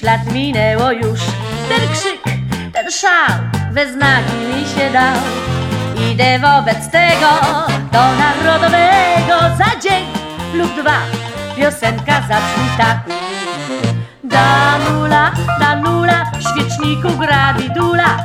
lat minęło już. Ten krzyk, ten szał, we znaki mi się dał. Idę wobec tego do narodowego. Za dzień lub dwa piosenka zabrzmi tak. Danula, Danula, w świeczniku gra bidula.